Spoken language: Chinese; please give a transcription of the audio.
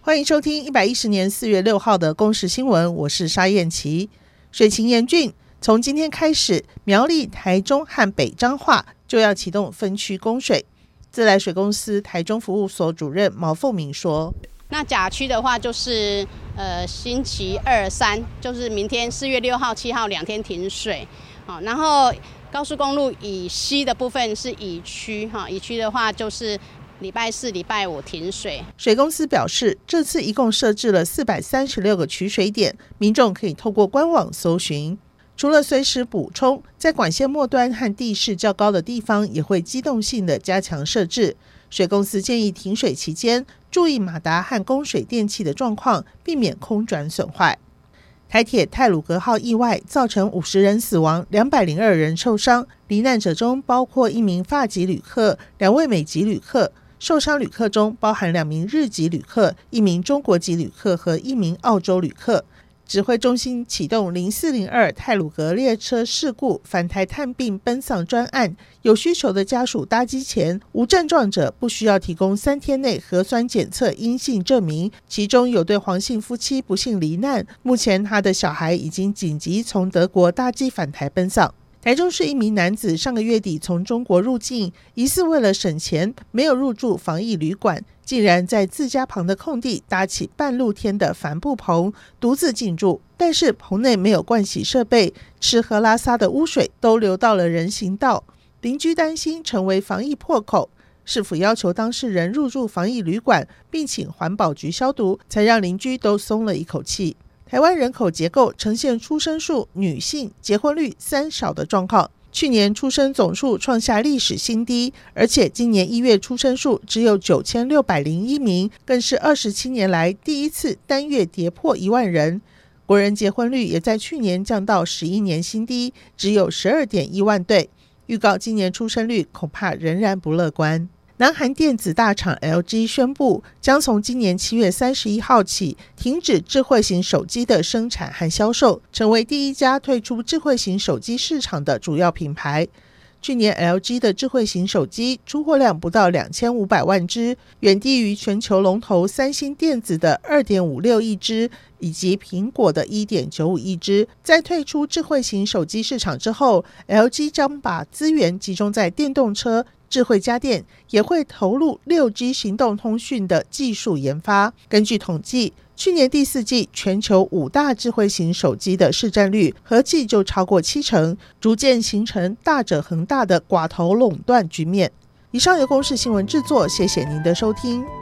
欢迎收听110年4月6号的公视新闻，我是沙燕琪。水情严峻，从今天开始，苗栗、台中和北彰化就要启动分区供水。自来水公司台中服务所主任毛凤明说， 那甲区的话就是星期2、3，就是明天4月6号、7号2天停水。然后高速公路以西的部分是乙区，乙区的话就是礼拜4、礼拜5停水。 水公司表示，这次一共设置了436个取水点，民众可以透过官网搜寻。除了随时补充，在管线末端和地势较高的地方也会机动性的加强设置。水公司建议停水期间注意马达和供水电器的状况，避免空转损坏。台铁太鲁阁号意外造成50人死亡，202人受伤，罹难者中包括1名法籍旅客、2位美籍旅客。受伤旅客中包含2名日籍旅客、1名中国籍旅客和1名澳洲旅客。指挥中心启动0402太鲁阁列车事故返台探病奔丧专案，有需求的家属搭机前，无症状者不需要提供3天内核酸检测阴性证明。其中有对黄姓夫妻不幸罹难，目前他的小孩已经紧急从德国搭机返台奔丧。台中市一名男子上个月底从中国入境，疑似为了省钱没有入住防疫旅馆，竟然在自家旁的空地搭起半露天的帆布棚独自进驻，但是棚内没有盥洗设备，吃喝拉撒的污水都流到了人行道，邻居担心成为防疫破口。市府要求当事人入住防疫旅馆，并请环保局消毒，才让邻居都松了一口气。台湾人口结构呈现出生数、女性、结婚率3少的状况。去年出生总数创下历史新低，而且今年1月出生数只有9601名，更是27年来第一次单月跌破1万人。国人结婚率也在去年降到11年新低，只有12.1万对。预告今年出生率恐怕仍然不乐观。南韩电子大厂 LG 宣布，将从今年7月31号起停止智慧型手机的生产和销售，成为第一家退出智慧型手机市场的主要品牌。去年 LG 的智慧型手机出货量不到2500万只，远低于全球龙头三星电子的 2.56 亿只，以及苹果的 1.95 亿只。在退出智慧型手机市场之后， LG 将把资源集中在电动车、智慧家电，也会投入 6G 行动通讯的技术研发。根据统计，去年第4季全球5大智慧型手机的市占率合计就超过70%，逐渐形成大者恒大的寡头垄断局面。以上由公视新闻制作，谢谢您的收听。